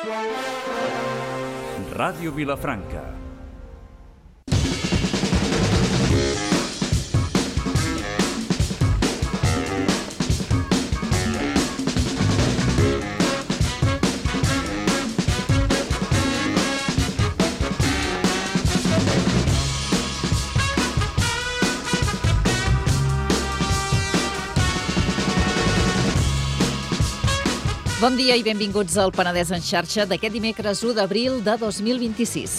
Ràdio Vilafranca. Bon dia i benvinguts al Penedès en xarxa d'aquest dimecres 1 d'abril de 2026.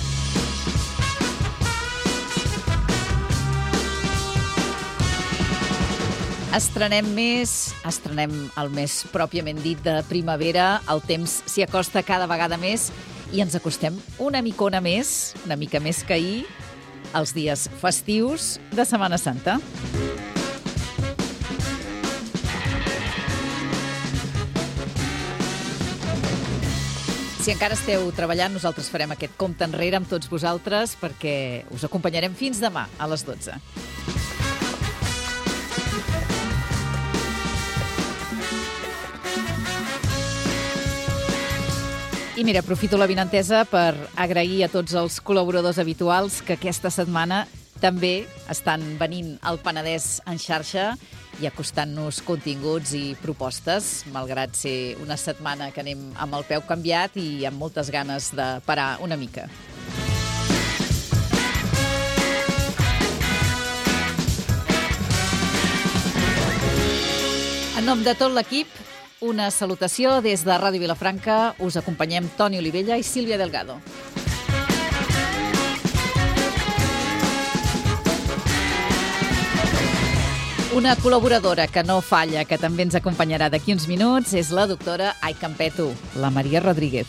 Estrenem el mes pròpiament dit de primavera, el temps s'hi acosta cada vegada més i ens acostem una mica més que ahir, els dies festius de Setmana Santa. Si encara esteu treballant, nosaltres farem aquest compte enrere amb tots vosaltres perquè us acompanyarem fins demà a les 12. I mira, aprofito l'avinentesa per agrair a tots els col·laboradors habituals que aquesta setmana també estan venint al Penedès en xarxa i acostant-nos continguts i propostes, malgrat ser una setmana que anem amb el peu canviat i amb moltes ganes de parar una mica. En nom de tot l'equip, una salutació des de Ràdio Vilafranca. Us acompanyem Toni Olivella i Sílvia Delgado. Una col·laboradora que no falla, que també ens acompanyarà d'aquí uns minuts, és la doctora Ai Campeto, la Maria Rodríguez.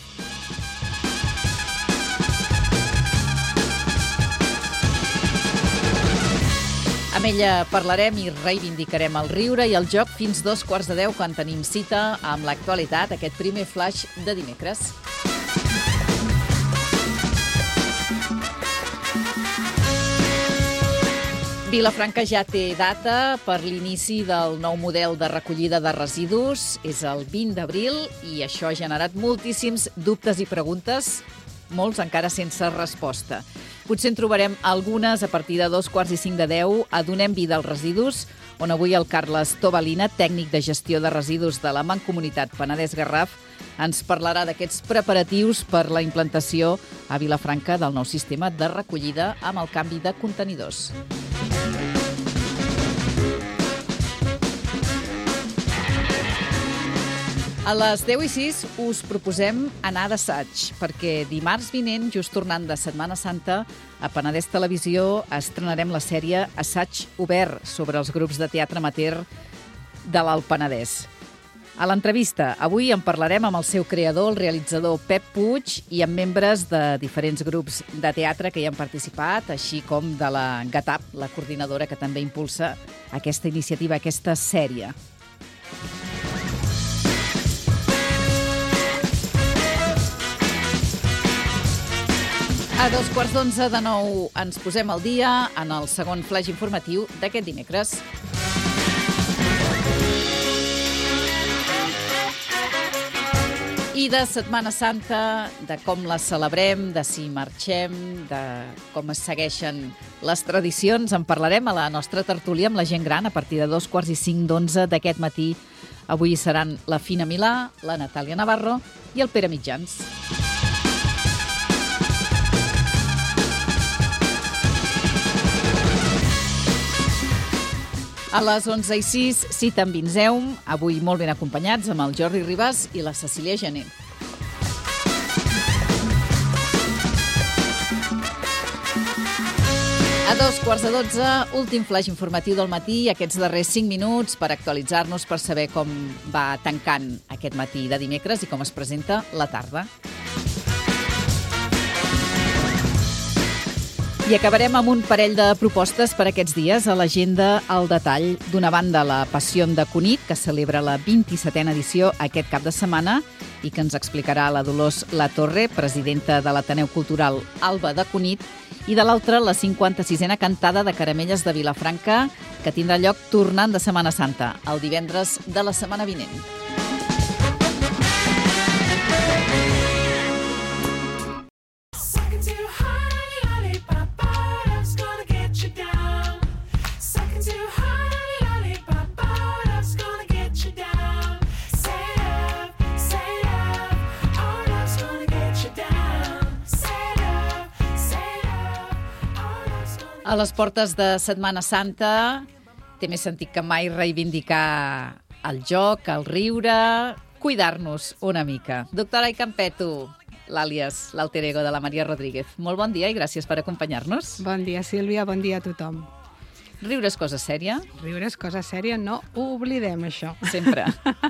Amb ella parlarem i reivindicarem el riure i el joc fins 2:15 quan tenim cita amb l'actualitat, aquest primer flash de dimecres. Vilafranca ja té data per l'inici del nou model de recollida de residus. És el 20 d'abril i això ha generat moltíssims dubtes i preguntes, molts encara sense resposta. Potser en trobarem algunes a partir de 2:45 a Donem Vida als Residus, on avui el Carles Tobalina, tècnic de gestió de residus de la Mancomunitat Penedès-Garraf, ens parlarà d'aquests preparatius per la implantació a Vilafranca del nou sistema de recollida amb el canvi de contenidors. A les 10:06 us proposem anar d'assaig, perquè dimarts vinent, just tornant de Setmana Santa, a Penedès Televisió estrenarem la sèrie Assaig Obert sobre els grups de teatre amateur de l'Alt Penedès. A l'entrevista, avui en parlarem amb el seu creador, el realitzador Pep Puig, i amb membres de diferents grups de teatre que hi han participat, així com de la GATAP, la coordinadora que també impulsa aquesta iniciativa, aquesta sèrie. A 2:15 de nou ens posem al dia en el segon flash informatiu d'aquest dimecres. I de Setmana Santa, de com la celebrem, de si marxem, de com es segueixen les tradicions, en parlarem a la nostra tertúlia amb la gent gran a partir de 2:45 d'aquest matí. Avui seran la Fina Milà, la Natàlia Navarro i el Pere Mitjans. A les 11:06, cita amb Vinzeum, avui molt ben acompanyats amb el Jordi Ribas i la Cecília Gené. A 2:15, últim flash informatiu del matí, aquests darrers 5 minuts per actualitzar-nos, per saber com va tancant aquest matí de dimecres i com es presenta la tarda. I acabarem amb un parell de propostes per aquests dies a l'agenda al detall. D'una banda, la Passió de Cunit, que celebra la 27a edició aquest cap de setmana i que ens explicarà la Dolors Latorre, presidenta de l'Ateneu Cultural Alba de Cunit, i de l'altra, la 56a cantada de Caramelles de Vilafranca, que tindrà lloc tornant de Setmana Santa, el divendres de la setmana vinent. A les portes de Setmana Santa té més sentit que mai reivindicar el joc, el riure, cuidar-nos una mica. Doctora Icampetto, l'àlies, l'alter ego de la Maria Rodríguez. Molt bon dia i gràcies per acompanyar-nos. Bon dia, Sílvia, bon dia a tothom. Riure és cosa sèria? Riure és cosa sèria, no ho oblidem, això. Sempre.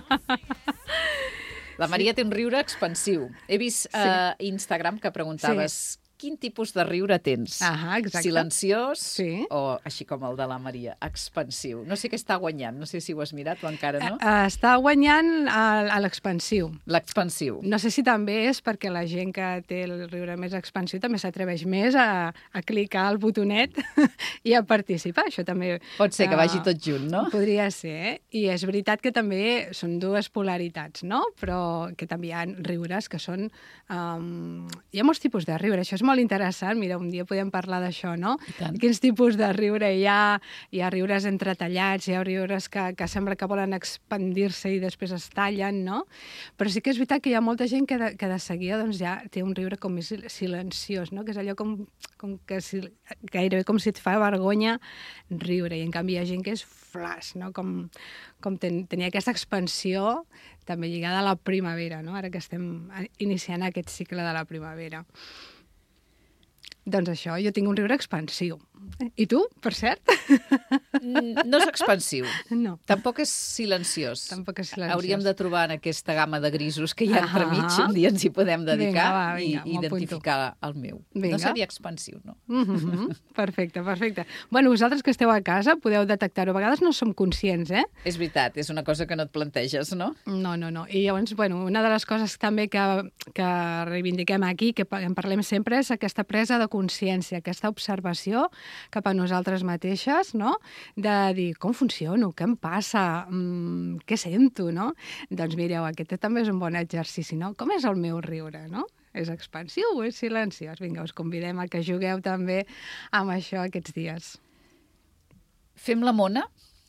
La Maria té un riure expansiu. He vist a Instagram que preguntaves quin tipus de riure tens? Exacte. Silenciós o, així com el de la Maria, expansiu? No sé què està guanyant, no sé si ho has mirat o encara no. Està guanyant l'expansiu. L'expansiu. No sé si també és perquè la gent que té el riure més expansiu també s'atreveix més a clicar el botonet i a participar. Això també... Pot ser que vagi tot junt, no? Podria ser, I és veritat que també són dues polaritats, no? Però que també hi ha riures que són... Hi ha molts tipus de riure, això és molt interessant. Mira, un dia podem parlar d'això, no? Quins tipus de riure hi ha? Hi ha riures entretallats, hi ha riures que sembla que volen expandir-se i després es tallen, no? Però sí que és veritat que hi ha molta gent que de seguida doncs, ja té un riure com més silenciós, no? Que és allò com que gairebé com si et fa vergonya riure. I en canvi hi ha gent que és flash, no? Com tenir aquesta expansió també lligada a la primavera, no? Ara que estem iniciant aquest cicle de la primavera. Doncs això, jo tinc un riure expansiu. I tu, per cert? No és expansiu. No. Tampoc és silenciós. Tampoc és silenciós. Hauríem de trobar en aquesta gamma de grisos que hi ha entremig, un dia ens hi podem dedicar i identificar el meu. No seria expansiu, no? Perfecte. Bueno, vosaltres que esteu a casa podeu detectar-ho. A vegades no som conscients, És veritat, és una cosa que no et planteges, no? No. I llavors, bueno, una de les coses també que reivindiquem aquí, que en parlem sempre, és aquesta presa de consciència, aquesta observació cap a nosaltres mateixes, no? De dir, com funciono? Què em passa? Què sento, no? Doncs mireu, aquest també és un bon exercici, no? Com és el meu riure, no? És expansiu o és silenciós? Vinga, us convidem a que jugueu també amb això aquests dies. Fem la mona?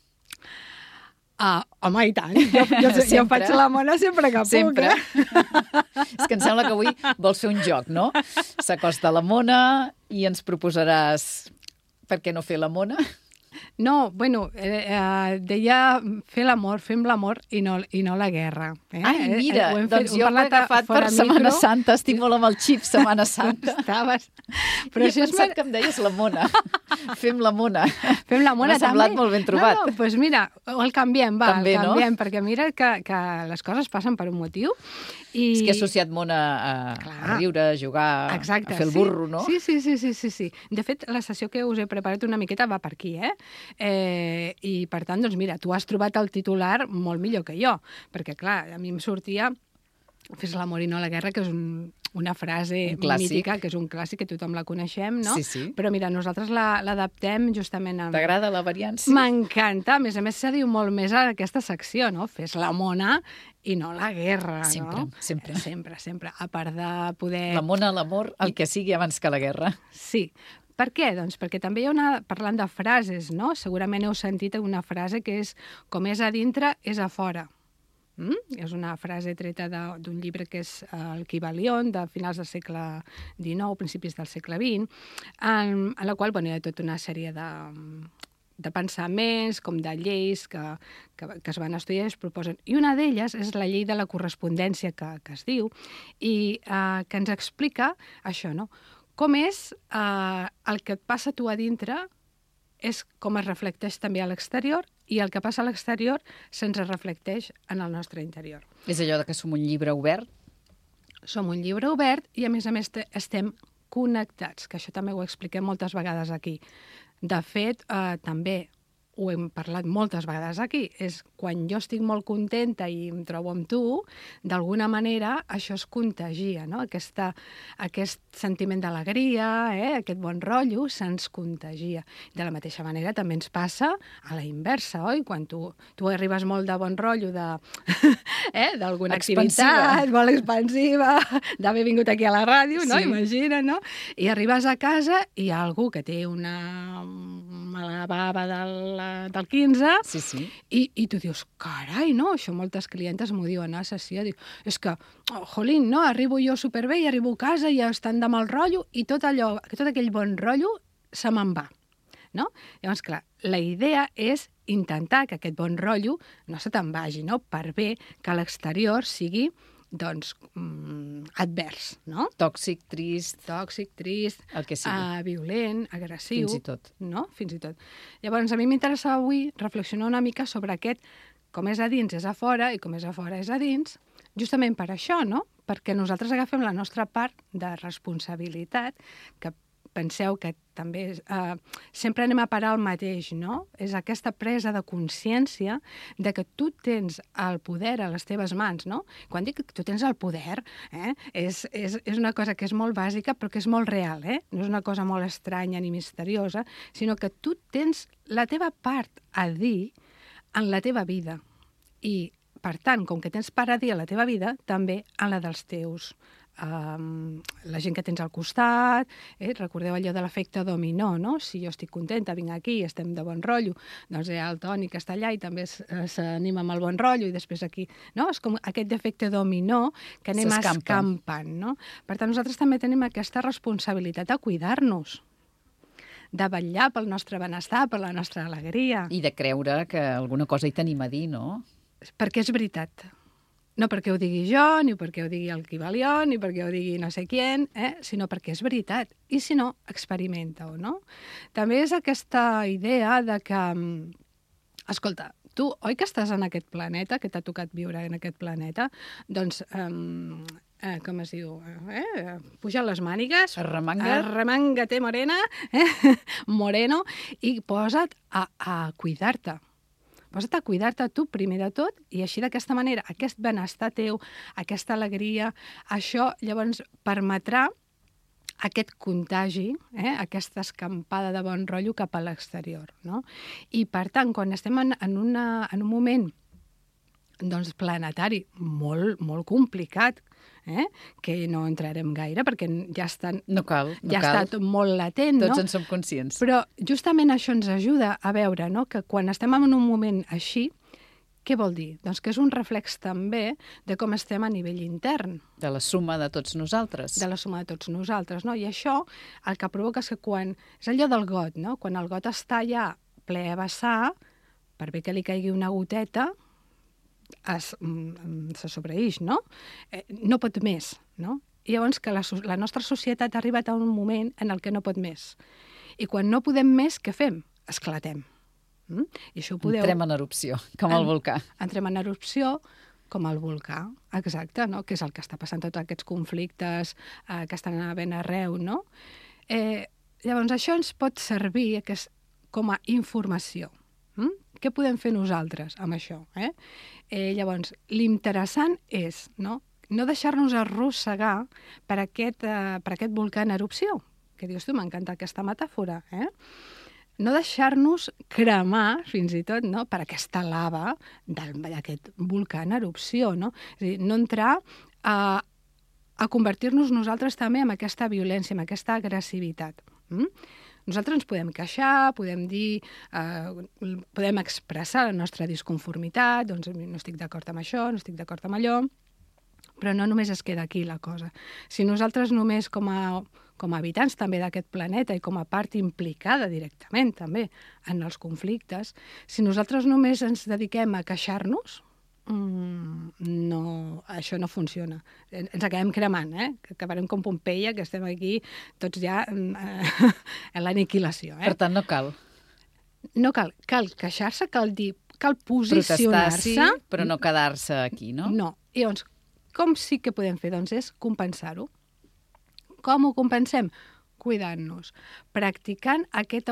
Home, i tant. Jo faig la mona sempre que puc. Sempre. És que em sembla que avui vols fer un joc, no? S'acosta la mona i ens proposaràs per què no fer la mona? No, bueno, deia fem l'amor i no la guerra. Ai, mira, doncs jo l'he agafat per Setmana Santa, estic molt amb el xip Setmana Santa. Estaves... Però I he pensat que em deies la mona. Fem la mona. Fem la mona, m'ha semblat molt ben trobat. No, doncs mira, el canviem, també, el canviem, no? Perquè mira que les coses passen per un motiu. És que he associat mona a riure, a jugar, exacte, a fer el burro, no? Sí. De fet, la sessió que us he preparat una miqueta va per aquí, I, per tant, doncs mira, tu has trobat el titular molt millor que jo, perquè, clar, a mi em sortia fes l'amor i no la guerra, que és una frase mítica, que és un clàssic, que tothom la coneixem, no? Sí. Però mira, nosaltres l'adaptem justament a... T'agrada la variància? M'encanta. A més, se diu molt més a aquesta secció, no? Fes la mona i no la guerra, no? Sempre. A part de poder... La mona, l'amor, el que sigui abans que la guerra. Sí. Per què? Doncs perquè també hi ha parlant de frases, no? Segurament heu sentit una frase que és com és a dintre, és a fora. És una frase treta d'un llibre que és el Kybalion, de finals del segle XIX, principis del segle XX, en la qual hi ha tota una sèrie de pensaments, com de lleis que es van estudiar i es proposen. I una d'elles és la llei de la correspondència, que es diu, i que ens explica això, no? Com és el que et passa a tu a dintre és com es reflecteix també a l'exterior i el que passa a l'exterior se'ns reflecteix en el nostre interior. És allò que som un llibre obert? Som un llibre obert i, a més estem connectats, que això també ho expliquem moltes vegades aquí. De fet, també ho hem parlat moltes vegades aquí, és quan jo estic molt contenta i em trobo amb tu, d'alguna manera això es contagia, no? Aquest sentiment d'alegria, aquest bon rotllo, se'ns contagia. De la mateixa manera també ens passa a la inversa, oi? Quan tu arribes molt de bon rotllo d'alguna activitat molt expansiva, d'haver vingut aquí a la ràdio, no? Imagina, no? I arribes a casa i hi ha algú que té una mala bava del 15, i tu dius, carai, no? Això moltes clientes m'ho diuen a sessió, diu, és que, jolín, no? Arribo jo superbé i arribo a casa i ja estan de mal rotllo i tot aquell bon rotllo se me'n va. no? Llavors, clar, la idea és intentar que aquest bon rotllo no se te'n vagi, no? Per bé que l'exterior sigui doncs, advers, no? Tòxic, trist, el que sigui. Violent, agressiu. Fins i tot. No? Fins i tot. Llavors, a mi m'interessa avui reflexionar una mica sobre aquest com és a dins és a fora i com és a fora és a dins, justament per això, no? Perquè nosaltres agafem la nostra part de responsabilitat, que penseu que també sempre anem a parar al mateix, no? És aquesta presa de consciència de que tu tens el poder a les teves mans, no? Quan dic que tu tens el poder, és una cosa que és molt bàsica però que és molt real, no és una cosa molt estranya ni misteriosa, sinó que tu tens la teva part a dir en la teva vida. I, per tant, com que tens part a dir a la teva vida, també en la dels teus. La gent que tens al costat, recordeu allò de l'efecte dominó, no? Si jo estic contenta, vinc aquí, estem de bon rotllo, doncs hi ha el Toni que està allà i també s'anima amb el bon rotllo i després aquí, no? És com aquest efecte dominó que anem escampant, no? Per tant, nosaltres també tenim aquesta responsabilitat de cuidar-nos, de vetllar pel nostre benestar, per la nostra alegria. I de creure que alguna cosa hi tenim a dir, no? Perquè és veritat. No perquè ho digui jo, ni perquè ho digui el Kibalió, ni perquè ho digui no sé qui, sinó perquè és veritat. I si no, experimenta-ho, no? També és aquesta idea de que, escolta, tu, oi que estàs en aquest planeta, que t'ha tocat viure en aquest planeta? Doncs, com es diu? Puja les mànigues. Arremanga-te, morena, moreno, i posa't a cuidar-te. Posa't a cuidar-te tu primer de tot i així d'aquesta manera, aquest benestar teu, aquesta alegria, això llavors permetrà aquest contagi, aquesta escampada de bon rotllo cap a l'exterior, no? I per tant, quan estem en un moment doncs, planetari molt, molt complicat, que no entrarem gaire perquè ja està tot molt latent. Tots en som conscients. Però justament això ens ajuda a veure, no? Que quan estem en un moment així, què vol dir? Doncs que és un reflex també de com estem a nivell intern. De la suma de tots nosaltres. De la suma de tots nosaltres, no? I això el que provoca és que quan... És allò del got, no? Quan el got està ja ple a vessar, per bé que li caigui una goteta, se sobreïx, no? No pot més, no? I llavors que la nostra societat ha arribat a un moment en el que no pot més. I quan no podem més, què fem? Esclatem. I això ho podeu... Entrem en erupció, com el volcà. Entrem en erupció, com el volcà, exacte, no? Que és el que està passant, tots aquests conflictes que estan havent arreu, no? Llavors, això ens pot servir com a informació. Què podem fer nosaltres amb això? Llavors, l'interessant és no deixar-nos arrossegar per aquest volcà en erupció, que dius tu, m'encanta aquesta metàfora, no deixar-nos cremar, fins i tot, no, per aquesta lava d'aquest volcà en erupció, no? És a dir, no entrar a convertir-nos nosaltres també en aquesta violència, en aquesta agressivitat. Nosaltres ens podem queixar, podem dir, podem expressar la nostra disconformitat, doncs no estic d'acord amb això, no estic d'acord amb allò, però no només es queda aquí la cosa. Si nosaltres només com a habitants també d'aquest planeta i com a part implicada directament també en els conflictes, si nosaltres només ens dediquem a queixar-nos, no, això no funciona. Ens acabem cremant, que acabarem com Pompeia, que estem aquí tots ja en l'aniquilació. Per tant, no cal. No cal. Cal queixar-se, cal dir, cal posicionar-se. Protestar, sí, però no quedar-se aquí, no? No. I llavors, com sí que podem fer? Doncs és compensar-ho. Com ho compensem? Cuidant-nos, practicant aquesta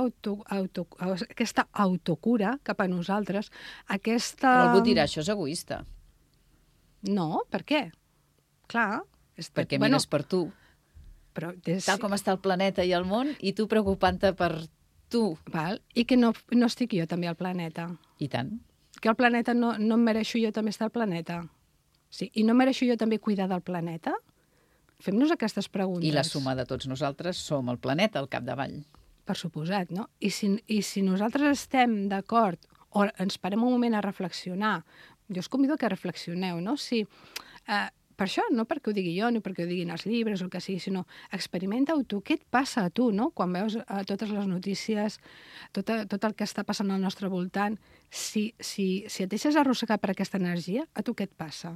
autocura cap a nosaltres, aquesta... Però algú dirà, això és egoista. No, per què? Clar. Perquè mires per tu. Però tal com està el planeta i el món, i tu preocupant-te per tu. Val. I que no estic jo també al planeta. I tant. Que el planeta no em mereixo jo també estar al planeta. Sí. I no em mereixo jo també cuidar del planeta? Fem-nos aquestes preguntes. I la suma de tots nosaltres som el planeta al capdavall. Per suposat, no? I si nosaltres estem d'acord o ens parem un moment a reflexionar, jo us convido que reflexioneu, no? Si per això, no perquè ho digui jo, ni perquè ho diguin els llibres o el que sigui, sinó experimenta-ho tu. Què et passa a tu, no? Quan veus totes les notícies, tot el que està passant al nostre voltant, si et deixes arrossegar per aquesta energia, a tu què et passa?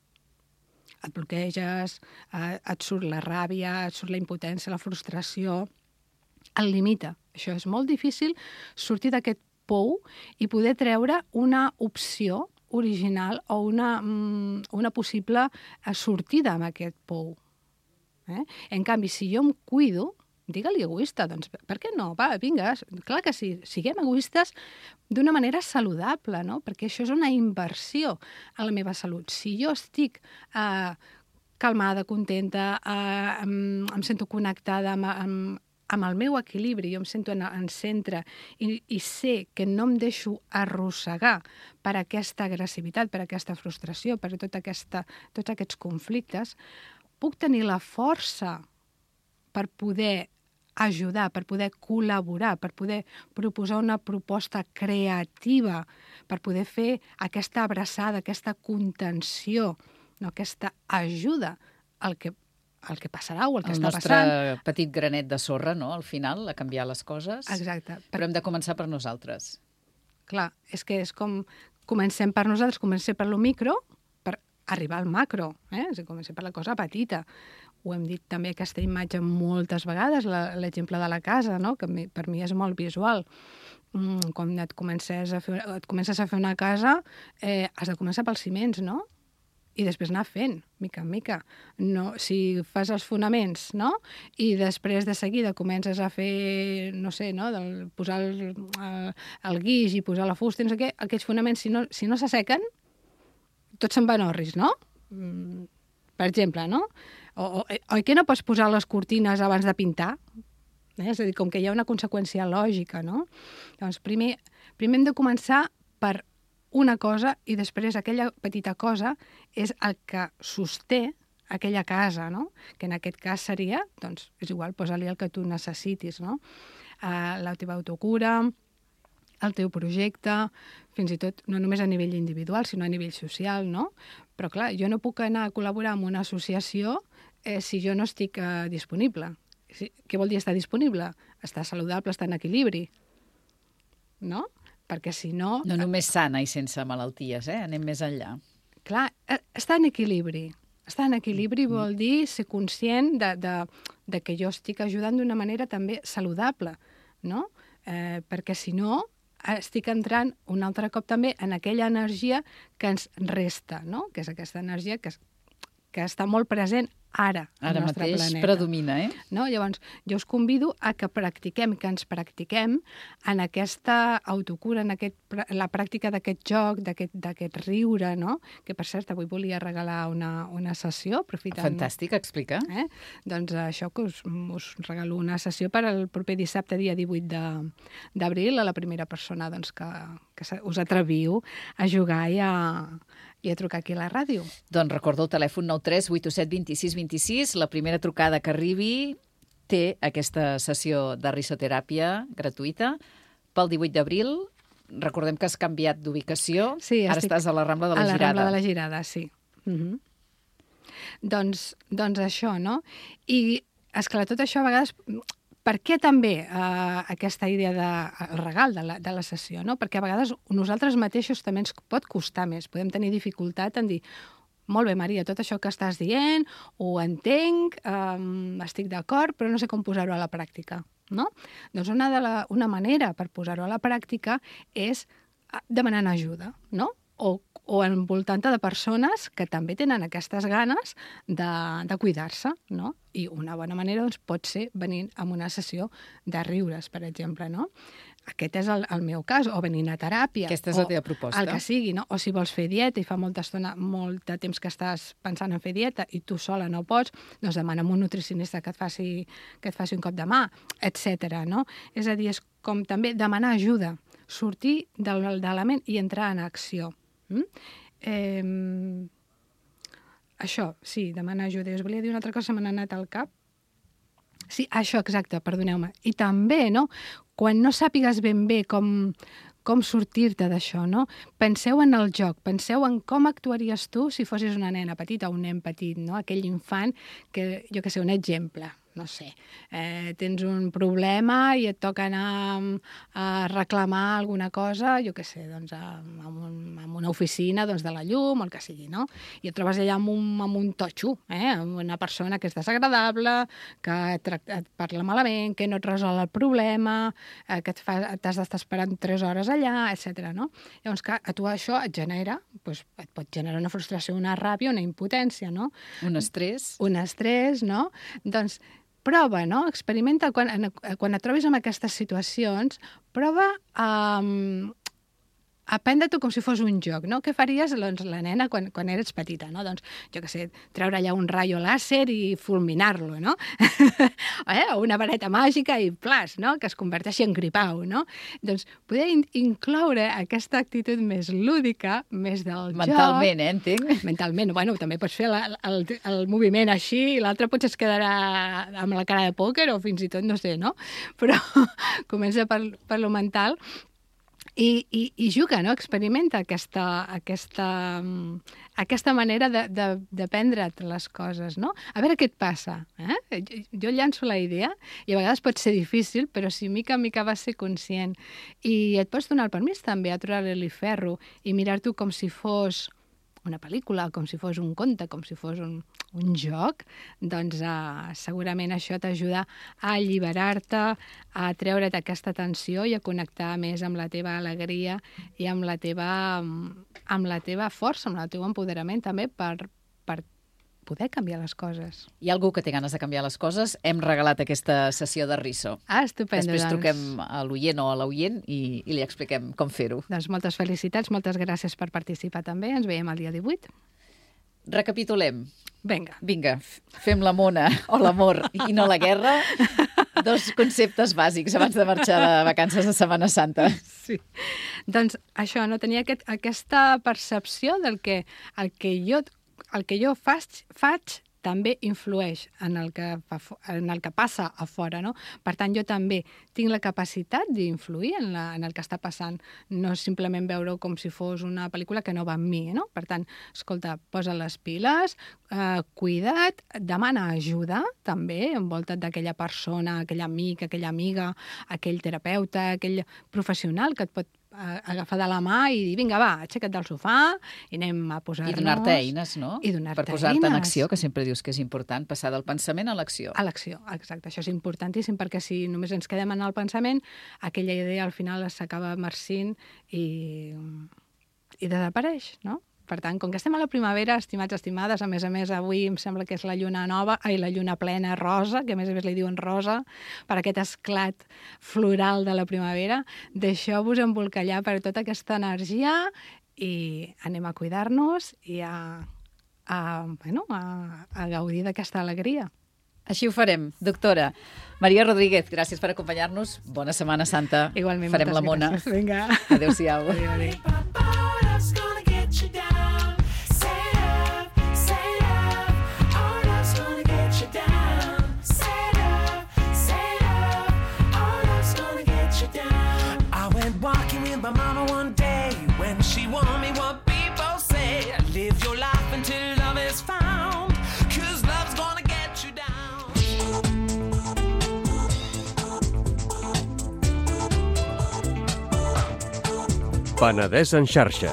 Et bloqueges, et surt la ràbia, et surt la impotència, la frustració, el limita. Això és molt difícil, sortir d'aquest pou i poder treure una opció original o una possible sortida amb aquest pou. En canvi, si jo em cuido, digue-li egoista, doncs per què no? Va, vinga, clar que sí, siguem egoistes d'una manera saludable, no? Perquè això és una inversió a la meva salut. Si jo estic calmada, contenta, em sento connectada amb el meu equilibri, jo em sento en centre i sé que no em deixo arrossegar per aquesta agressivitat, per aquesta frustració, per tots aquests conflictes, puc tenir la força per poder ajudar, per poder col·laborar, per poder proposar una proposta creativa, per poder fer aquesta abraçada, aquesta contenció, no, aquesta ajuda al que passarà o el que està passant. El nostre petit granet de sorra, no?, al final, a canviar les coses. Exacte. Però hem de començar per nosaltres. Clar, és que és com comencem per nosaltres, comencem per lo micro per arribar al macro, és a dir, comencem per la cosa petita. Ho hem dit també aquesta imatge moltes vegades, l'exemple de la casa, no?, que per mi és molt visual. Quan et comences a fer una casa, has de començar pels ciments, no?, i després anar fent, mica en mica. No, si fas els fonaments, no?, i després de seguida comences a fer, no sé, no?, posar el guix i posar la fusta, no sé què, aquests fonaments, si no s'assequen, tots se'n van orris, no? Per exemple, no? Oi que no pots posar les cortines abans de pintar? És a dir, com que hi ha una conseqüència lògica, no? Llavors, primer hem de començar per una cosa i després aquella petita cosa és el que sosté aquella casa, no? Que en aquest cas seria, doncs, és igual, posa-li el que tu necessitis, no? La teva autocura, el teu projecte, fins i tot no només a nivell individual, sinó a nivell social, no? Però, clar, jo no puc anar a col·laborar amb una associació si jo no estic disponible. Què vol dir estar disponible? Estar saludable, estar en equilibri, no? Perquè si no... No només sana i sense malalties, anem més enllà. Clar, estar en equilibri. Estar en equilibri vol dir ser conscient de que jo estic ajudant d'una manera també saludable, no? Perquè si no, estic entrant un altre cop també en aquella energia que ens resta, no? Que és aquesta energia que està molt present ara al nostre planeta. Ara mateix predomina, No? Llavors, jo us convido a que ens practiquem en aquesta autocura, en la pràctica d'aquest joc, d'aquest riure, no? Que, per cert, avui volia regalar una sessió, aprofitant... Fantàstic, explica. Doncs això, que us regalo una sessió per al proper dissabte, dia 18 d'abril, a la primera persona doncs, que us atreviu a jugar i a trucar aquí a la ràdio. Doncs recordo el telèfon 93 827 26 26. La primera trucada que arribi té aquesta sessió de risoteràpia gratuïta pel 18 d'abril. Recordem que has canviat d'ubicació. Sí, ara estàs a la Rambla de la Girada. A la Rambla de la Girada, sí. Doncs això, no? I, esclar, tot això a vegades... Per què també aquesta idea del regal de la sessió? No? Perquè a vegades nosaltres mateixos també ens pot costar més. Podem tenir dificultat en dir, molt bé, Maria, tot això que estàs dient, ho entenc, estic d'acord, però no sé com posar-ho a la pràctica. No? Doncs una manera per posar-ho a la pràctica és demanant ajuda, no? O envoltant-te de persones que també tenen aquestes ganes de cuidar-se, no? I una bona manera doncs, pot ser venint a una sessió de riures, per exemple, no? Aquest és el meu cas, o venint a teràpia. Aquesta és la teva proposta. El que sigui, no? O si vols fer dieta i fa molt de temps que estàs pensant en fer dieta i tu sola no pots, doncs demana a un nutricionista que et faci un cop de mà, etc. No? És a dir, és com també demanar ajuda, sortir de la ment i entrar en acció. Això, sí, demanar ajuda. Us volia dir una altra cosa, me n'ha anat al cap. Sí, això, exacte, perdoneu-me. I també, no?, quan no sàpigues ben bé com com sortir-te d'això, no? Penseu en el joc, penseu en com actuaries tu si fossis una nena petita o un nen petit, no? Aquell infant que, jo què sé, un exemple, no sé, tens un problema i et toca anar a reclamar alguna cosa, jo què sé, doncs en una oficina doncs, de la llum, el que sigui, no? I et trobes allà amb un totxo, amb una persona que és desagradable, que et parla malament, que no et resol el problema, que t'has d'estar esperant 3 hores allà, etc. No? Llavors, clar, a tu això et genera, doncs, et pot generar una frustració, una ràbia, una impotència, no? Un estrès. Un estrès, no? Doncs prova, no? Experimenta quan et trobis en aquestes situacions, prova a prendre-t'ho com si fos un joc, no? Què faries, doncs, la nena quan eres petita, no? Doncs, jo què sé, treure allà un rayo làser i fulminar-lo, no? O una vareta màgica i plas, no? Que es converteixi en gripau, no? Doncs poder incloure aquesta actitud més lúdica, més del joc... Mentalment, entenc? Mentalment, bueno, també pots fer el moviment així i l'altre potser es quedarà amb la cara de pòquer o fins i tot, no sé, no? Però comença per lo mental i juga, no? Experimenta aquesta manera de prendre't les coses, no? A veure què et passa. Jo llanço la idea i a vegades pot ser difícil, però si mica en mica vas ser conscient i et pots donar el permís també a treure-li ferro i mirar-t'ho com si fos una pel·lícula, com si fos un conte, com si fos un joc, doncs segurament això t'ajuda a alliberar-te, a treure't aquesta tensió i a connectar més amb la teva alegria i amb la teva força, amb el teu empoderament també per poder canviar les coses. Hi ha algú que té ganes de canviar les coses? Hem regalat aquesta sessió de Riso. Estupendo. Després truquem a l'oient o a l'oient i li expliquem com fer-ho. Doncs moltes felicitats, moltes gràcies per participar també. Ens veiem el dia 18. Recapitulem. Vinga, fem la mona o l'amor i no la guerra. 2 conceptes bàsics abans de marxar de vacances de Setmana Santa. Sí. Doncs això, no tenia aquesta percepció del que el que jo faig també influeix en el que passa a fora, no? Per tant, jo també tinc la capacitat d'influir en el que està passant, no simplement veure-ho com si fos una pel·lícula que no va amb mi, no? Per tant, escolta, posa les piles, cuida't, demana ajuda, també, envolta't d'aquella persona, aquell amic, aquella amiga, aquell terapeuta, aquell professional que et pot agafar de la mà i dir, vinga, va, aixeca't del sofà i anem a posar-nos... I donar-te eines, no? I donar-te per posar-te en acció, que sempre dius que és important, passar del pensament a l'acció. A l'acció, exacte. Això és importantíssim perquè si només ens quedem en el pensament, aquella idea al final s'acaba marcint i desapareix, no? Per tant, com que estem a la primavera, estimats, estimades, a més, avui em sembla que és la lluna la lluna plena rosa, que a més li diuen rosa, per aquest esclat floral de la primavera, deixeu-vos embolcallar per tota aquesta energia i anem a cuidar-nos i a gaudir d'aquesta alegria. Així ho farem, doctora. Maria Rodríguez, gràcies per acompanyar-nos. Bona Setmana Santa. Igualment, farem la mona. Gràcies. Vinga. Adéu-siau. Adéu. Walking with my mama one day when she warned me what people say. Live your life until love is found, 'cause love's gonna get you down. Penedès en xarxa.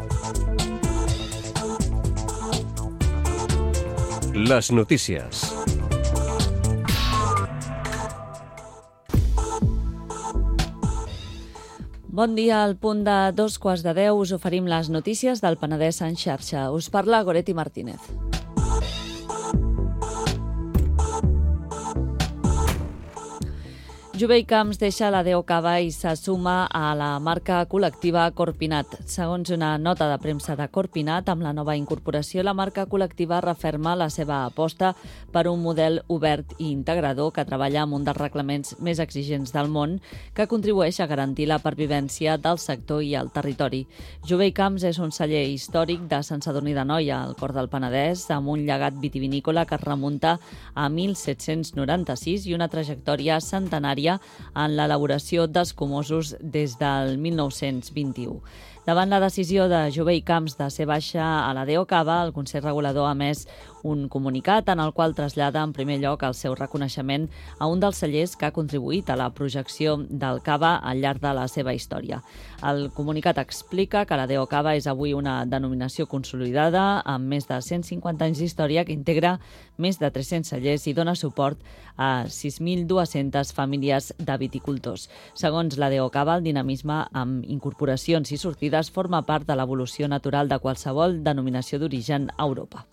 Les notícies. Bon dia, al punt de 2:15 us oferim les notícies del Penedès en xarxa. Us parla Goretti Martínez. Jovell Camps deixa la Déu Cava i se suma a la marca col·lectiva Corpinat. Segons una nota de premsa de Corpinat, amb la nova incorporació, la marca col·lectiva referma la seva aposta per un model obert i integrador que treballa amb un dels reglaments més exigents del món, que contribueix a garantir la pervivència del sector i el territori. Jovell Camps és un celler històric de Sant Sadurní d'Anoia, al cor del Penedès, amb un llegat vitivinícola que es remunta a 1796 i una trajectòria centenària història en l'elaboració d'escumosos des del 1921. Davant la decisió de Jové i Camps de ser baixa a la DO Cava, el Consell Regulador ha emès un comunicat en el qual trasllada en primer lloc el seu reconeixement a un dels cellers que ha contribuït a la projecció del Cava al llarg de la seva història. El comunicat explica que la DO Cava és avui una denominació consolidada amb més de 150 anys d'història que integra més de 300 cellers i dona suport a 6.200 famílies de viticultors. Segons la DO Cava, el dinamisme amb incorporacions i sortides forma part de l'evolució natural de qualsevol denominació d'origen a Europa.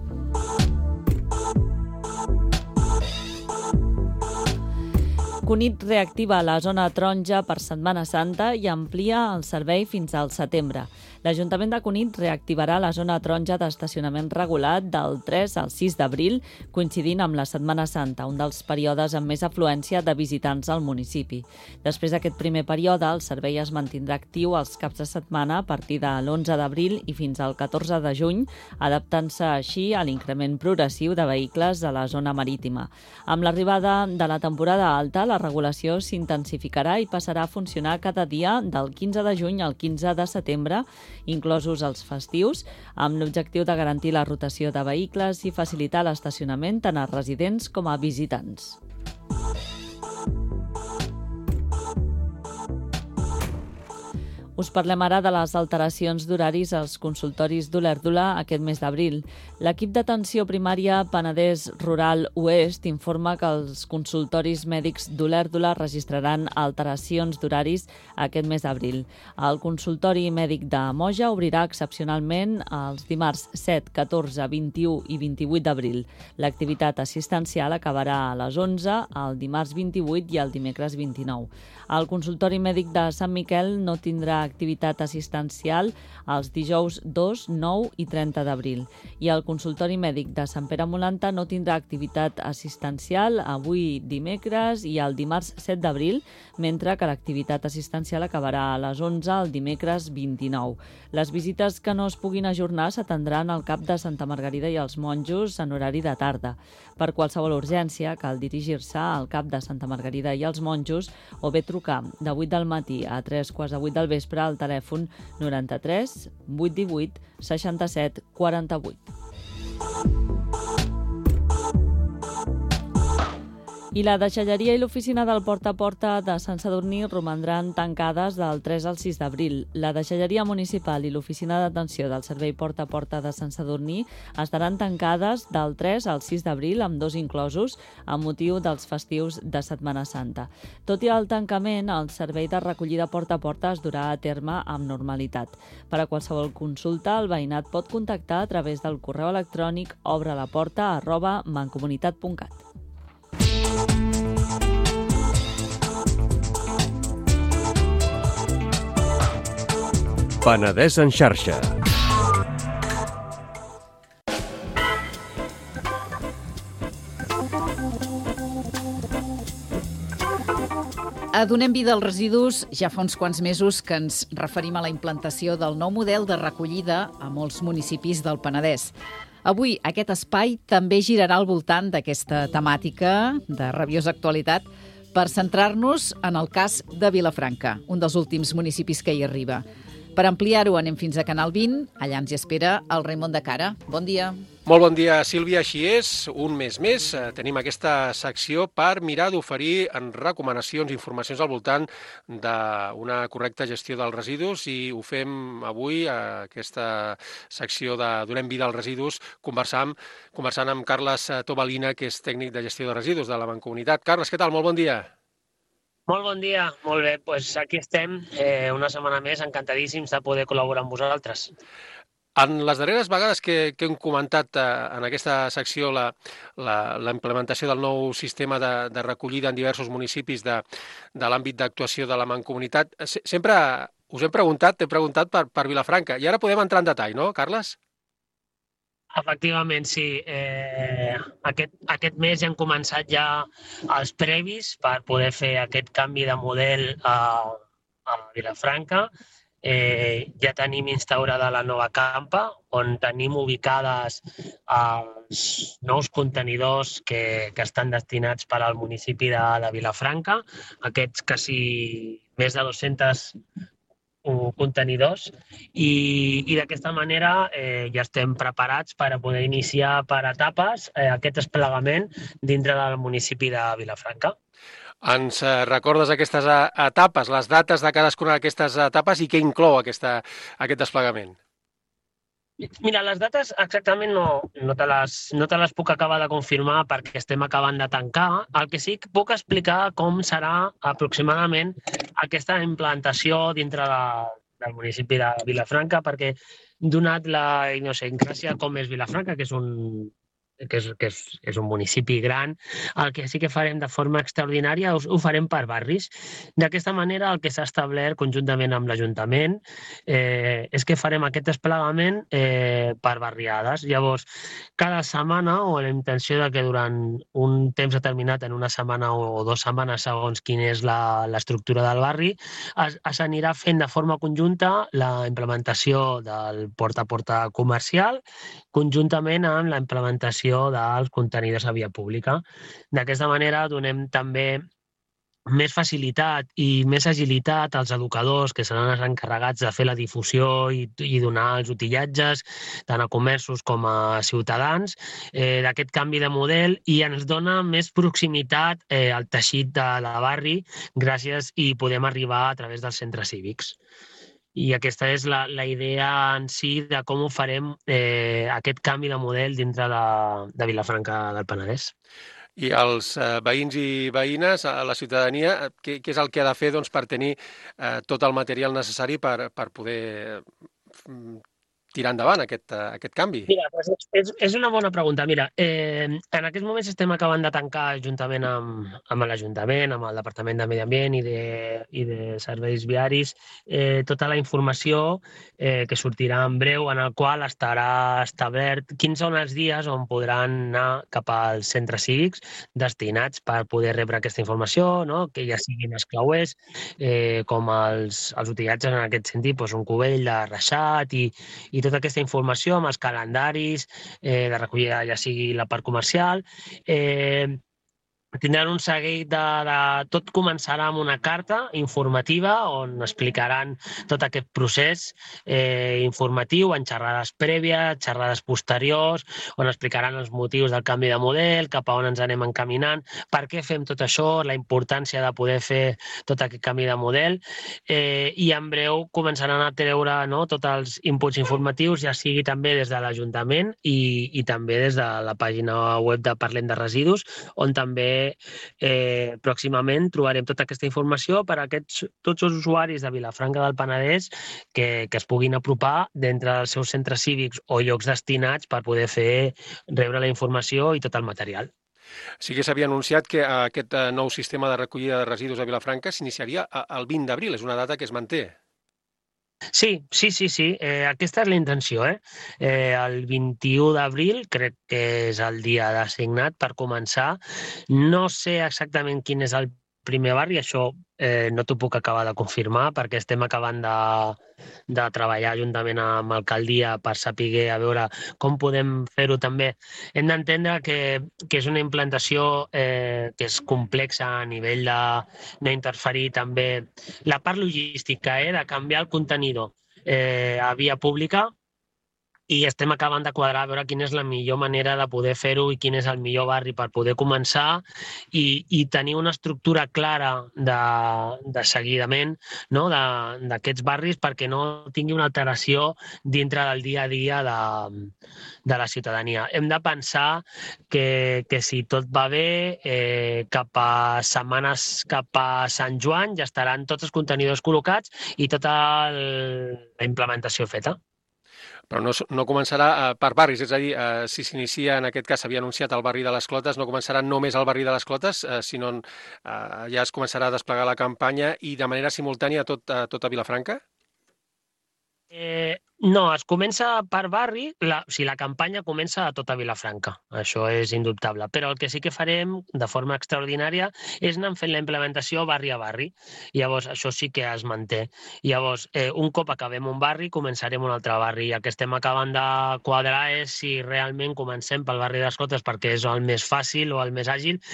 Cunit reactiva la zona taronja per Setmana Santa i amplia el servei fins al setembre. L'Ajuntament de Cunit reactivarà la zona taronja d'estacionament regulat del 3 al 6 d'abril, coincidint amb la Setmana Santa, un dels períodes amb més afluència de visitants al municipi. Després d'aquest primer període, el servei es mantindrà actiu els caps de setmana a partir de l'11 d'abril i fins al 14 de juny, adaptant-se així a l'increment progressiu de vehicles a la zona marítima. Amb l'arribada de la temporada alta, la regulació s'intensificarà i passarà a funcionar cada dia del 15 de juny al 15 de setembre, inclosos els festius, amb l'objectiu de garantir la rotació de vehicles i facilitar l'estacionament tant a residents com a visitants. Us parlem ara de les alteracions d'horaris als consultoris d'Olèrdola aquest mes d'abril. L'equip d'atenció primària Penedès Rural Oest informa que els consultoris mèdics d'Olèrdola registraran alteracions d'horaris aquest mes d'abril. El consultori mèdic de Moja obrirà excepcionalment els dimarts 7, 14, 21 i 28 d'abril. L'activitat assistencial acabarà a les 11, el dimarts 28 i el dimecres 29. El consultori mèdic de Sant Miquel no tindrà activitat assistencial els dijous 2, 9 i 30 d'abril. I el consultori mèdic de Sant Pere Molanta no tindrà activitat assistencial avui dimecres i el dimarts 7 d'abril, mentre que l'activitat assistencial acabarà a les 11 el dimecres 29. Les visites que no es puguin ajornar s'atendran al CAP de Santa Margarida i els monjos en horari de tarda. Per qualsevol urgència cal dirigir-se al CAP de Santa Margarida i els monjos o bé trucar de 8 del matí a 3:15 del vespre al telèfon 93 818 67 48. I la deixalleria i l'oficina del Porta a Porta de Sant Sadurní romandran tancades del 3 al 6 d'abril. La deixalleria municipal i l'oficina d'atenció del Servei Porta a Porta de Sant Sadurní estaran tancades del 3 al 6 d'abril, amb 2 inclosos, amb motiu dels festius de Setmana Santa. Tot i el tancament, el servei de recollida porta a porta es durà a terme amb normalitat. Per a qualsevol consulta, el veïnat pot contactar a través del correu electrònic obrelaporta@mancomunitat.cat. Penedès en xarxa. Donem vida als residus ja fa uns quants mesos que ens referim a la implantació del nou model de recollida a molts municipis del Penedès. Avui aquest espai també girarà al voltant d'aquesta temàtica de rabiosa actualitat per centrar-nos en el cas de Vilafranca, un dels últims municipis que hi arriba. Per ampliar-ho anem fins a Canal 20, allà ens hi espera el Raimon de Cara. Bon dia. Molt bon dia, Sílvia. Així és, un mes més tenim aquesta secció per mirar d'oferir recomanacions i informacions al voltant d'una correcta gestió dels residus i ho fem avui, aquesta secció de Donem vida als residus, conversant amb Carles Tobalina, que és tècnic de gestió de residus de la Mancomunitat. Carles, què tal? Molt bon dia. Molt bon dia, molt bé. Doncs aquí estem, una setmana més, encantadíssims de poder col·laborar amb vosaltres. En les darreres vegades que hem comentat en aquesta secció la implementació del nou sistema de recollida en diversos municipis de l'àmbit d'actuació de la Mancomunitat, sempre us t'he preguntat per Vilafranca. I ara podem entrar en detall, no, Carles? Efectivament, sí. Aquest mes ja han començat ja els previs per poder fer aquest canvi de model a Vilafranca ja tenim instaurada la nova campa, on tenim ubicades els nous contenidors que estan destinats per al municipi de Vilafranca, aquests quasi més de 200 contenidors, i d'aquesta manera ja estem preparats per a poder iniciar per etapes aquest desplegament dintre del municipi de Vilafranca. Ens recordes aquestes etapes, les dates de cadascuna d'aquestes etapes i què inclou aquest desplegament? Mira, les dates exactament no te les puc acabar de confirmar perquè estem acabant de tancar. El que sí que puc explicar com serà aproximadament aquesta implantació dintre del municipi de Vilafranca, perquè donat la idiosincràsia com és Vilafranca, que és un municipi gran, el que sí que farem de forma extraordinària ho farem per barris. D'aquesta manera, el que s'ha establert conjuntament amb l'Ajuntament és que farem aquest desplegament per barriades. Llavors, cada setmana, o la intenció de que durant un temps determinat, en una setmana o 2 setmanes, segons quina és l'estructura del barri, s'anirà fent de forma conjunta la implementació del porta a porta comercial, conjuntament amb la implementació dels contenidors a via pública. D'aquesta manera donem també més facilitat i més agilitat als educadors que seran els encarregats de fer la difusió i donar els utillatges tant a comerços com a ciutadans d'aquest canvi de model, i ens dona més proximitat al teixit de barri gràcies i podem arribar a través dels centres cívics. I aquesta és la idea en si de com ho farem aquest canvi de model dintre de Vilafranca del Penedès. I els veïns i veïnes, la ciutadania, què és el que ha de fer per tenir tot el material necessari per poder tirar endavant aquest canvi? Mira, és una bona pregunta. Mira, en aquests moments estem acabant de tancar juntament amb l'Ajuntament, amb el Departament de Medi Ambient i de Serveis Viaris, tota la informació que sortirà en breu, en el qual estarà establert quins són els dies on podran anar cap als centres cívics destinats per poder rebre aquesta informació, no? Que ja siguin els clauers, com els utillatges en aquest sentit, un cubell de reixat i tota aquesta informació amb els calendaris de recollida, ja sigui la part comercial. Tindran un seguit tot començarà amb una carta informativa on explicaran tot aquest procés informatiu en xerrades prèvies, xerrades posteriors, on explicaran els motius del canvi de model, cap a on ens anem encaminant, per què fem tot això, la importància de poder fer tot aquest canvi de model, i en breu començaran a treure tots els inputs informatius, ja sigui també des de l'Ajuntament i també des de la pàgina web de Parlem de Residus, on també pròximament trobarem tota aquesta informació per a tots els usuaris de Vilafranca del Penedès que es puguin apropar d'entre els seus centres cívics o llocs destinats per poder rebre la informació i tot el material. Sí que s'havia anunciat que aquest nou sistema de recollida de residus a Vilafranca s'iniciaria el 20 d'abril, és una data que es manté. Sí. Aquesta és la intenció. El 21 d'abril crec que és el dia designat per començar. No sé exactament quin és el primer barri, això no t'ho puc acabar de confirmar perquè estem acabant de treballar juntament amb l'alcaldia per saber a veure com podem fer-ho també. Hem d'entendre que és una implantació que és complexa a nivell de no interferir també la part logística, de canviar el contenidor a via pública, i estem acabant de quadrar a veure quina és la millor manera de poder fer-ho i quin és el millor barri per poder començar i tenir una estructura clara de seguidament d'aquests barris perquè no tingui una alteració dintre del dia a dia de la ciutadania. Hem de pensar que si tot va bé, cap a setmanes cap a Sant Joan ja estaran tots els contenidors col·locats i tota la implementació feta. Però no començarà per barris, és a dir, si s'inicia, en aquest cas s'havia anunciat el barri de les Clotes, no començarà només al barri de les Clotes, sinó ja es començarà a desplegar la campanya i de manera simultània a tot a Vilafranca? No, es comença per barri, la campanya comença a tota Vilafranca, això és indubtable, però el que sí que farem de forma extraordinària és anar fent la implementació barri a barri, llavors això sí que es manté. Llavors, un cop acabem un barri, començarem un altre barri, i el que estem acabant de quadrar és si realment comencem pel barri d'Escotes perquè és el més fàcil o el més àgil,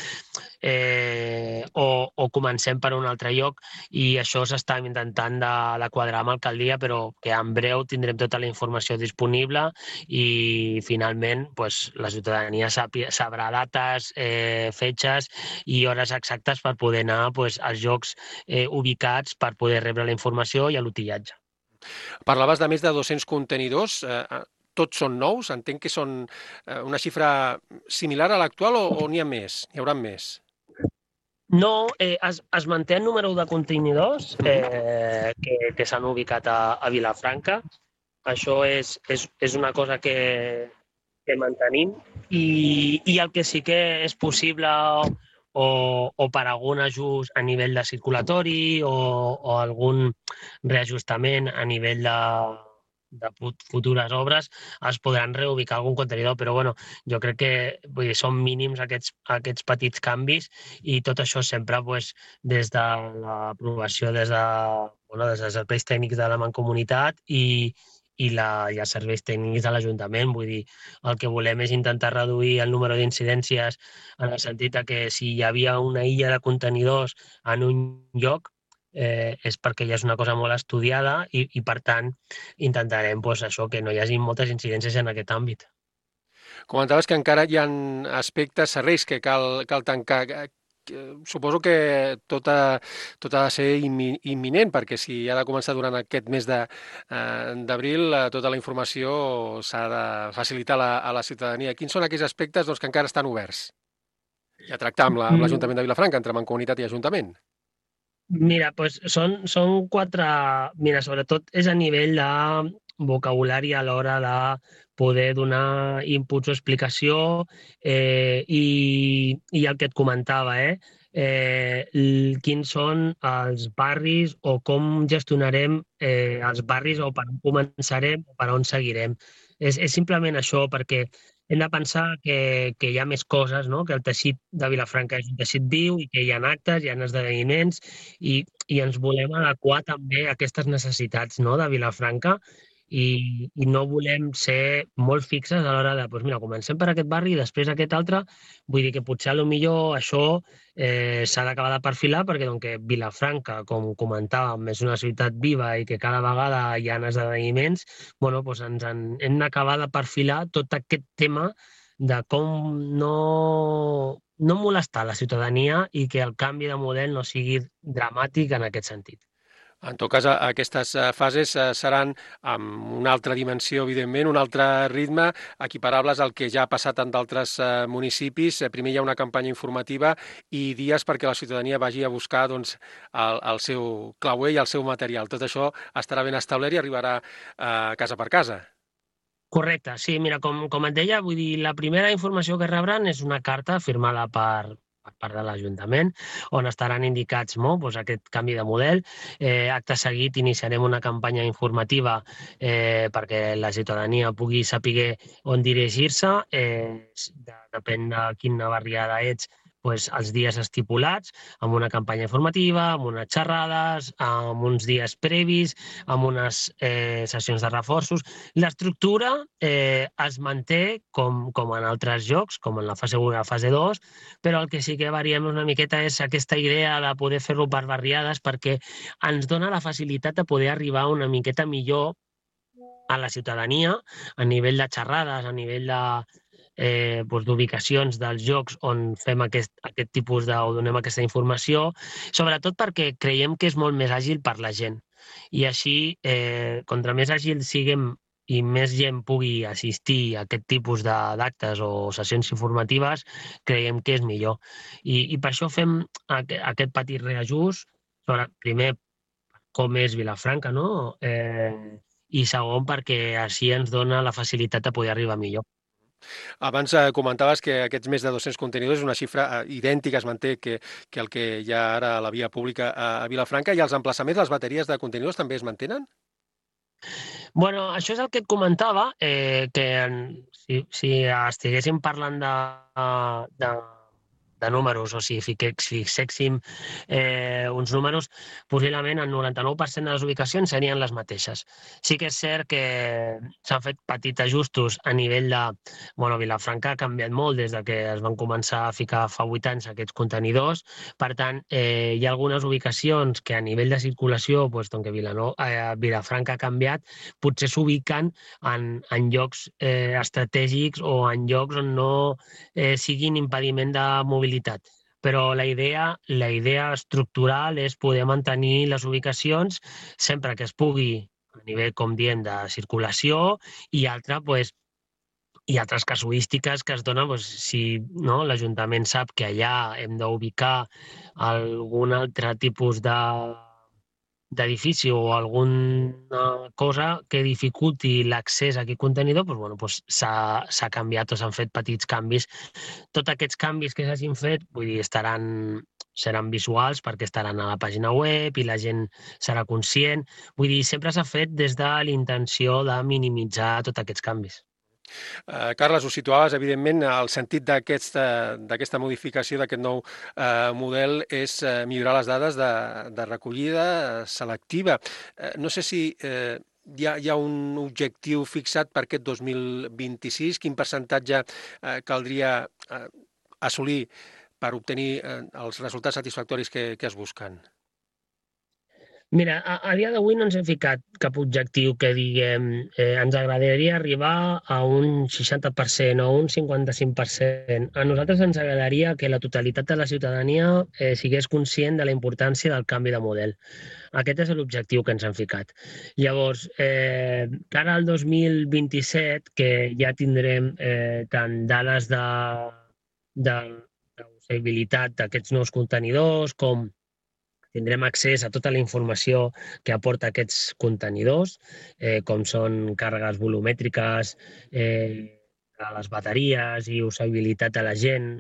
o comencem per un altre lloc, i això s'està intentant de quadrar amb l'alcaldia, però que en breu tindrem tota la informació disponible i finalment la ciutadania sabrà dates, fetges i hores exactes per poder anar als llocs ubicats per poder rebre la informació i l'utillatge. Parlaves de més de 200 contenidors. Tots són nous? Entenc que són una xifra similar a l'actual o n'hi ha més? N'hi haurà més? No, es manté el número de contenidors que s'han ubicat a Vilafranca. Això és una cosa que mantenim i el que sí que és possible o per algun ajust a nivell de circulatori o algun reajustament a nivell de futures obres es podran reubicar algun contenidor, però jo crec que són mínims aquests petits canvis i tot això sempre des de l'aprovació des dels serveis tècnics de la Mancomunitat i els serveis tècnics de l'Ajuntament. Vull dir, el que volem és intentar reduir el número d'incidències en el sentit que si hi havia una illa de contenidors en un lloc és perquè ja és una cosa molt estudiada i per tant, intentarem això, que no hi hagi moltes incidències en aquest àmbit. Comentaves que encara hi ha aspectes, serveis que cal tancar. Suposo que tot ha de ser imminent, perquè si ha de començar durant aquest mes d'abril, tota la informació s'ha de facilitar a la ciutadania. Quins són aquells aspectes que encara estan oberts? I a tractar amb l'Ajuntament de Vilafranca, entre Mancomunitat i Ajuntament. Mira, són 4... Mira, sobretot és a nivell de vocabulari a l'hora de poder donar inputs o explicació i el que et comentava, quins són els barris o com gestionarem els barris o per on començarem o per on seguirem. És simplement això, perquè hem de pensar que hi ha més coses, no? Que el teixit de Vilafranca és un teixit viu i que hi ha actes, hi ha esdeveniments i ens volem adequar també a aquestes necessitats, no? De Vilafranca i no volem ser molt fixes a l'hora de, mira, comencem per aquest barri i després aquest altre. Vull dir que potser millor això s'ha d'acabar de perfilar perquè Vilafranca, com comentàvem, és una ciutat viva i que cada vegada hi ha esdeveniments, ens hem d'acabar de perfilar tot aquest tema de com no molestar la ciutadania i que el canvi de model no sigui dramàtic en aquest sentit. En tot cas, aquestes fases seran amb una altra dimensió, evidentment, un altre ritme, equiparables al que ja ha passat en d'altres municipis. Primer hi ha una campanya informativa i dies perquè la ciutadania vagi a buscar el seu clauer i el seu material. Tot això estarà ben establert i arribarà casa per casa. Correcte, sí. Mira, com et deia, vull dir, la primera informació que rebran és una carta firmada per part de l'Ajuntament, on estaran indicats aquest canvi de model. Acte seguit iniciarem una campanya informativa perquè la ciutadania pugui saber on dirigir-se. Depèn de quina barriada ets, els dies estipulats, amb una campanya informativa, amb unes xerrades, amb uns dies previs, amb unes sessions de reforços. L'estructura es manté com en altres jocs, com en la fase 1 i la fase 2, però el que sí que variem una miqueta és aquesta idea de poder fer-ho per barriades perquè ens dona la facilitat de poder arribar una miqueta millor a la ciutadania a nivell de xerrades, a nivell d'ubicacions dels jocs on fem aquest tipus o donem aquesta informació, sobretot perquè creiem que és molt més àgil per la gent. I així, contra més àgil siguem i més gent pugui assistir a aquest tipus d'actes o sessions informatives, creiem que és millor. I per això fem aquest petit reajust, primer com és Vilafranca, no? I segon perquè així ens dona la facilitat de poder arribar millor. Abans comentaves que aquests més de 200 contenidors és una xifra idèntica, es manté que el que hi ha ara a la via pública a Vilafranca, i els emplaçaments, les bateries de contenidors també es mantenen? Bueno, això és el que et comentava, si estiguéssim parlant de números, o si fixéssim uns números, possiblement el 99% de les ubicacions serien les mateixes. Sí que és cert que s'han fet petits ajustos a nivell de... Bueno, Vilafranca ha canviat molt des de que es van començar a ficar fa 8 anys aquests contenidors. Per tant, hi ha algunes ubicacions que a nivell de circulació, doncs, que Vilafranca ha canviat, potser s'ubiquen en llocs estratègics o en llocs on no siguin impediment de mobilitat. Però la idea estructural és poder mantenir les ubicacions sempre que es pugui a nivell, com diem, de circulació i altres casuístiques que es donen si l'Ajuntament sap que allà hem d'ubicar algun altre tipus d'edifici o alguna cosa que dificulti l'accés a aquest contenidor, s'ha canviat o s'han fet petits canvis. Tots aquests canvis que s'hagin fet, vull dir, seran visuals perquè estaran a la pàgina web i la gent serà conscient. Vull dir, sempre s'ha fet des de la intenció de minimitzar tots aquests canvis. Carles, ho situaves, evidentment, el sentit d'aquesta modificació, d'aquest nou model, és millorar les dades de recollida selectiva. No sé si hi ha un objectiu fixat per aquest 2026, quin percentatge caldria assolir per obtenir els resultats satisfactoris que es busquen? Mira, a dia d'avui no ens hem ficat cap objectiu que diguem ens agradaria arribar a un 60% o un 55%. A nosaltres ens agradaria que la totalitat de la ciutadania sigués conscient de la importància del canvi de model. Aquest és l'objectiu que ens hem ficat. Llavors, cara al 2027, que ja tindrem tant dades de usabilitat d'aquests nous contenidors com tindrem accés a tota la informació que aporta aquests contenidors, com són càrregues volumètriques, a les bateries i usabilitat de la gent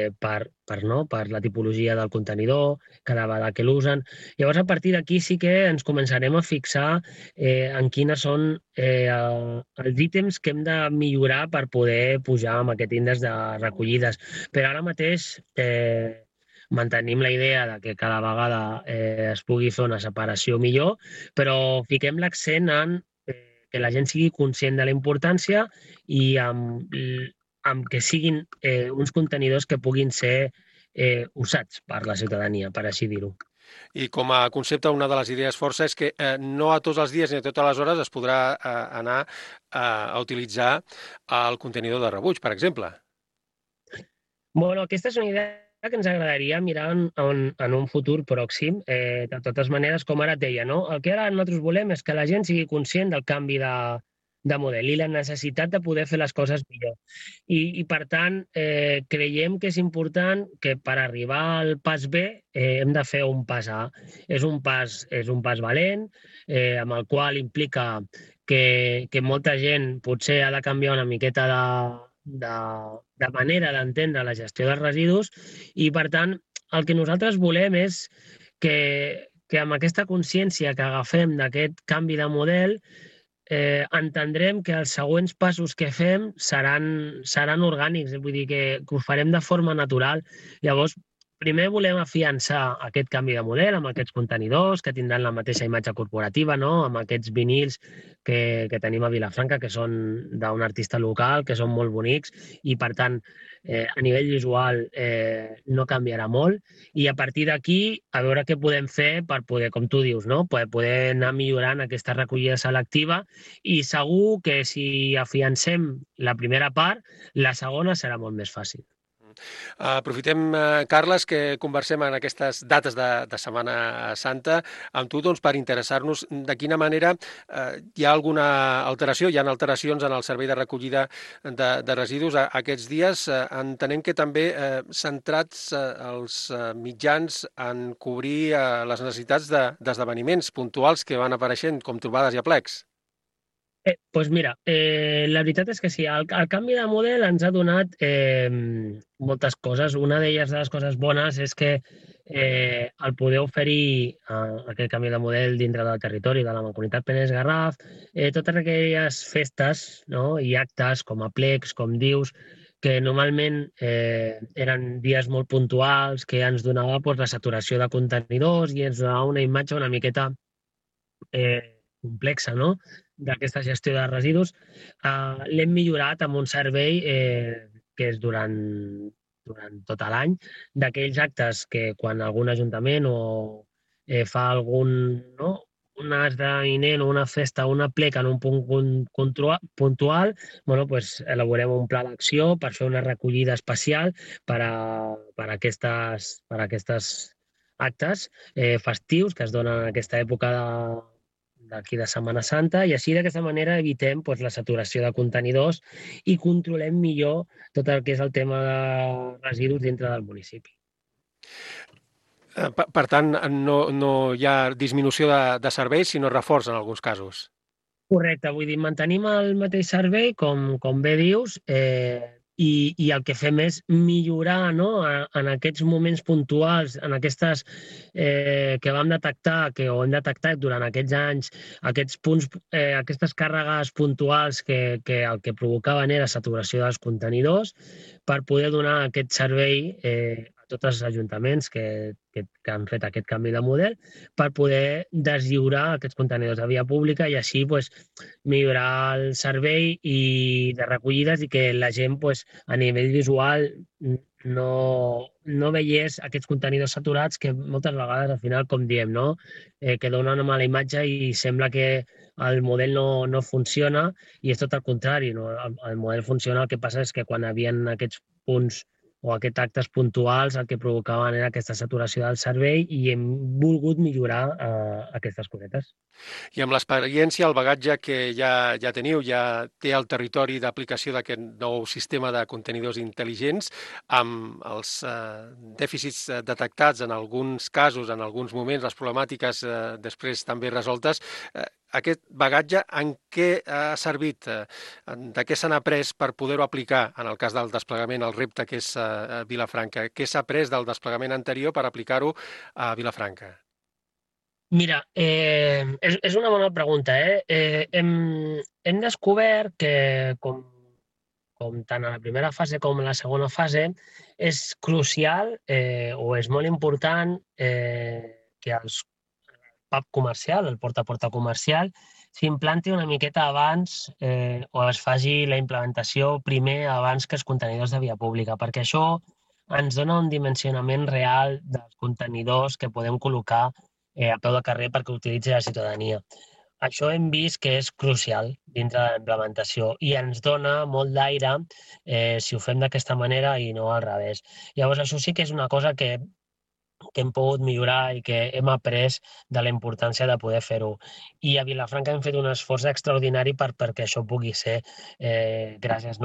per la tipologia del contenidor, cada vegada que l'usen. Llavors, a partir d'aquí sí que ens començarem a fixar en quines són els ítems que hem de millorar per poder pujar amb aquest índex de recollides. Però ara mateix mantenim la idea de que cada vegada es pugui fer una separació millor, però fiquem l'accent en que la gent sigui conscient de la importància i amb que siguin uns contenidors que puguin ser usats per la ciutadania, per així dir-ho. I com a concepte, una de les idees força és que no a tots els dies ni a totes les hores es podrà anar a utilitzar el contenidor de rebuig, per exemple. Bueno, aquesta és una idea que ens agradaria mirar en un futur pròxim. De totes maneres, com ara et deia, no? El que ara nosaltres volem és que la gent sigui conscient del canvi de model i la necessitat de poder fer les coses millor. I per tant, creiem que és important que per arribar al pas B hem de fer un pas A. És un pas valent, amb el qual implica que molta gent potser ha de canviar una miqueta de manera d'entendre la gestió dels residus i, per tant, el que nosaltres volem és que amb aquesta consciència que agafem d'aquest canvi de model entendrem que els següents passos que fem seran orgànics, vull dir que ho farem de forma natural. Llavors, primer volem afiançar aquest canvi de model amb aquests contenidors que tindran la mateixa imatge corporativa, no? Amb aquests vinils que tenim a Vilafranca, que són d'un artista local, que són molt bonics i, per tant, a nivell visual no canviarà molt. I a partir d'aquí, a veure què podem fer per poder, com tu dius, no? Poder anar millorant aquesta recollida selectiva i segur que si afiancem la primera part, la segona serà molt més fàcil. Aprofitem, Carles, que conversem en aquestes dates de Setmana Santa amb tu per interessar-nos de quina manera hi ha alguna alteració, hi ha alteracions en el servei de recollida de residus aquests dies. Entenem que també centrats els mitjans en cobrir les necessitats d'esdeveniments puntuals que van apareixent, com trobades i aplecs. Doncs mira, la veritat és que sí, el canvi de model ens ha donat moltes coses. Una d'elles, de les coses bones, és que el poder oferir aquest canvi de model dintre del territori de la Mancomunitat Penedès Garraf, totes aquelles festes, no? I actes com aplecs, com dius, que normalment eren dies molt puntuals, que ens donava la saturació de contenidors i ens donava una imatge una miqueta complexa, no?, d'aquesta gestió de residus. L'hem millorat amb un servei que és durant tot l'any, d'aquells actes que quan algun ajuntament fa algun, no?, un esdeveniment o una festa o una plec en un punt puntual, pues, elaborem un pla d'acció per fer una recollida especial per a aquestes actes festius que es donen en aquesta època d'aquí de Setmana Santa, i així d'aquesta manera evitem la saturació de contenidors i controlem millor tot el que és el tema de residus dintre del municipi. Per tant, no hi ha disminució de serveis, sinó reforç en alguns casos. Correcte, vull dir, mantenim el mateix servei, com bé dius, i el que fem és millorar, no?, en aquests moments puntuals, en aquestes que vam detectar, o hem detectat durant aquests anys, aquests punts, aquestes càrregues puntuals que el que provocaven era saturació dels contenidors, per poder donar aquest servei a tots els ajuntaments que han fet aquest canvi de model, per poder deslliurar aquests contenidors de via pública i així millorar el servei de recollides i que la gent a nivell visual no veiés aquests contenidors saturats que moltes vegades al final, com diem, no?, que dona una mala imatge i sembla que el model no funciona, i és tot el contrari, no? El model funciona, el que passa és que quan hi havia aquests punts o aquests actes puntuals el que provocaven era aquesta saturació del servei, i hem volgut millorar aquestes cosetes. I amb l'experiència, el bagatge que ja teniu, ja té el territori d'aplicació d'aquest nou sistema de contenidors intel·ligents, amb els dèficits detectats en alguns casos, en alguns moments, les problemàtiques després també resoltes, aquest bagatge en què ha servit? De què se n'ha après per poder-ho aplicar en el cas del desplegament, el repte que és Vilafranca? Què s'ha après del desplegament anterior per aplicar-ho a Vilafranca? Mira, és una bona pregunta. Hem descobert que, com tant a la primera fase com a la segona fase, és crucial o és molt important que el pub comercial, el porta-a-porta comercial, s'implanti una miqueta abans o es faci la implementació primer abans que els contenidors de via pública, perquè això ens dona un dimensionament real dels contenidors que podem col·locar a peu de carrer perquè utilitzi la ciutadania. Això hem vist que és crucial dintre de la implementació i ens dona molt d'aire si ho fem d'aquesta manera i no al revés. Llavors, això sí que és una cosa que hem pogut millorar i que hem après de la importància de poder fer-ho. I a Vilafranca hem fet un esforç extraordinari perquè això pugui ser gràcies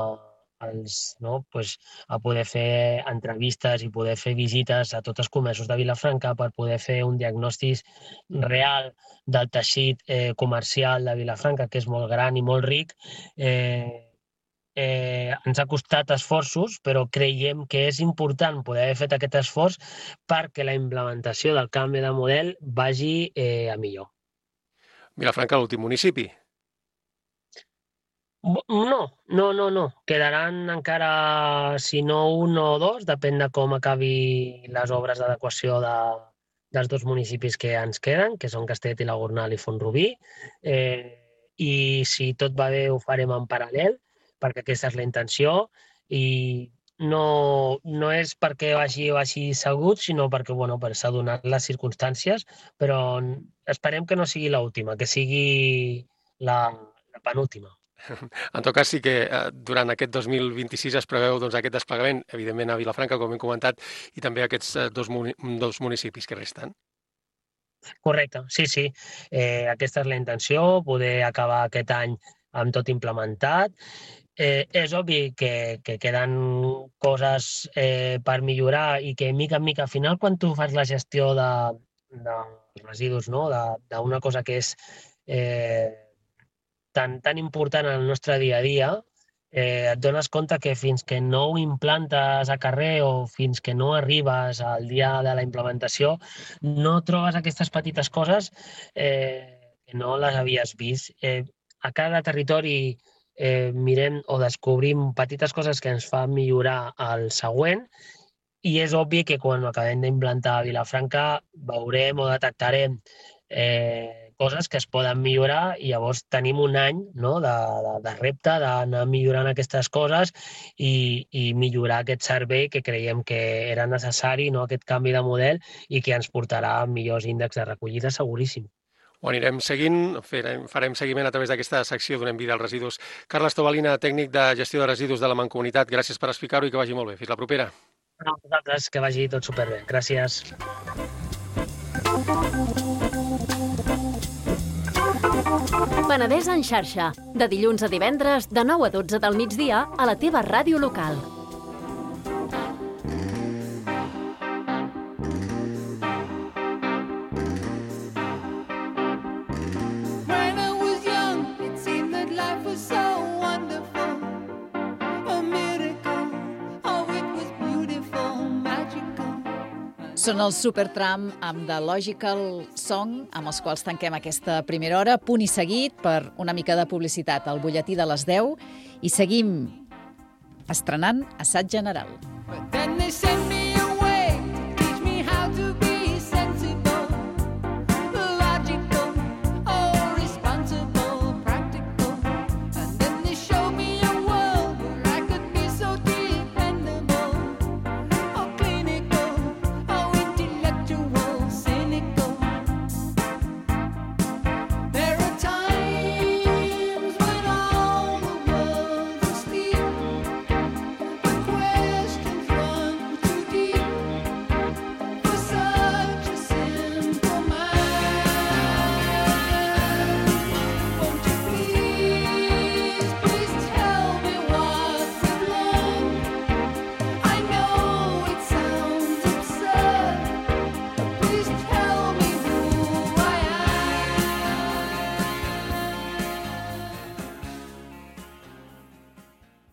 a poder fer entrevistes i poder fer visites a tots els comerços de Vilafranca per poder fer un diagnòstic real del teixit comercial de Vilafranca, que és molt gran i molt ric. Ens ha costat esforços, però creiem que és important poder haver fet aquest esforç perquè la implementació del canvi de model vagi a millor. Vilafranca, l'últim municipi? No. Quedaran encara, si no un o dos, depèn de com acabi les obres d'adequació dels dos municipis que ens queden, que són Castellet i la Gornal i Font-rubí. I si tot va bé ho farem en paral·lel, perquè aquesta és la intenció, i no és perquè vagi segut, sinó perquè s'ha donat les circumstàncies, però esperem que no sigui l'última, que sigui la penúltima. En tot cas, sí que durant aquest 2026 es preveu aquest desplegament, evidentment a Vilafranca, com hem comentat, i també a aquests dos municipis que resten. Correcte, sí. Aquesta és la intenció, poder acabar aquest any amb tot implementat. És obvi que queden coses per millorar i que mica en mica al final quan tu fas la gestió de residus, no?, d'una cosa que és tan important en el nostre dia a dia, et dones compte que fins que no ho implantes a carrer o fins que no arribes al dia de la implementació, no trobes aquestes petites coses que no les havies vist. A cada territori mirem o descobrim petites coses que ens fan millorar el següent, i és obvi que quan ho acabem d'implantar a Vilafranca veurem o detectarem coses que es poden millorar, i llavors tenim un any, no, de repte d'anar millorant aquestes coses i millorar aquest servei que creiem que era necessari, no, aquest canvi de model, i que ens portarà a millors índexs de recollida, seguríssim. Ho anirem seguint, farem seguiment a través d'aquesta secció Donem vida als residus. Carles Tobalina, tècnic de gestió de residus de la Mancomunitat, gràcies per explicar-ho i que vagi molt bé. Fins la propera. A vosaltres, que vagi tot superbé. Gràcies. Penedès en xarxa, de dilluns a divendres, de 9 a 12 del migdia, a la teva ràdio local. Són els Supertramp amb The Logical Song, amb els quals tanquem aquesta primera hora. Punt i seguit per una mica de publicitat al butlletí de les 10 i seguim estrenant Assaig General.